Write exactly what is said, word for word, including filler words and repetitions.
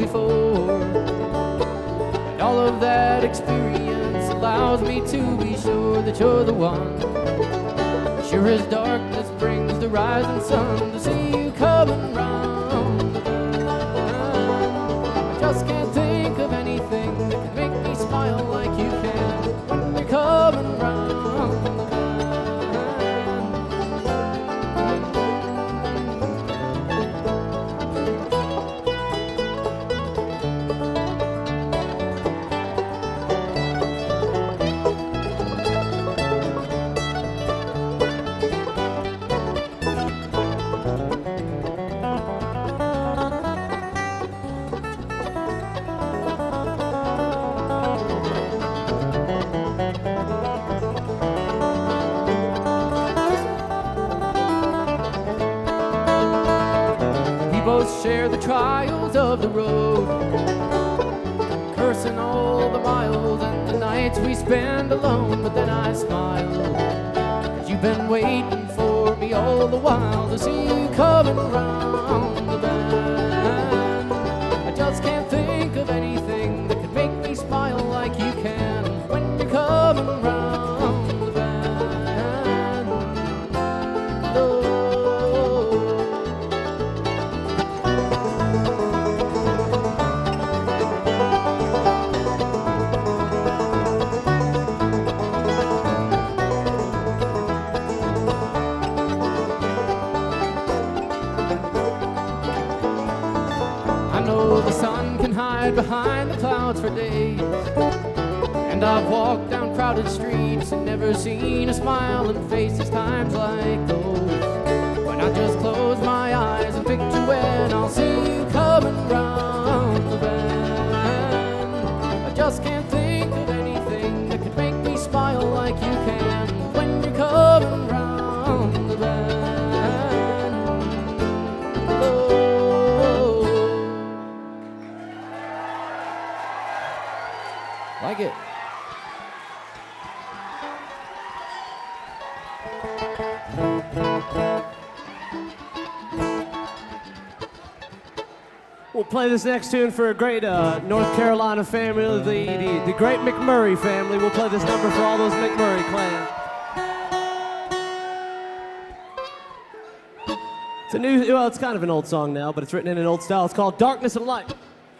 before. And all of that experience allows me to be sure that you're the one. Sure as darkness brings the rising sun, to see you coming round the bend. I just can't think of anything that can make me smile like you can when you're coming round the bend. We both share the trials of the road, cursing all the miles and the nights we spend alone. But then I smile, 'cause you've been waiting for me all the while, to see you coming round the bend. I just can't think of anything that could make me smile like you can when you're coming round the bend. Oh. I know the sun can hide behind the clouds for days, and I've walked down crowded streets and never seen a smiling face. There's times like those when I just close my eyes and picture when I'll see you coming round the bend. I just can't think of anything that could make me smile like you can when you're coming round the bend. Oh. Like it. We'll play this next tune for a great uh, North Carolina family, the, the, the great McMurray family. We'll play this number for all those McMurray clan. It's a new, well, it's kind of an old song now, but it's written in an old style. It's called Darkness and Light.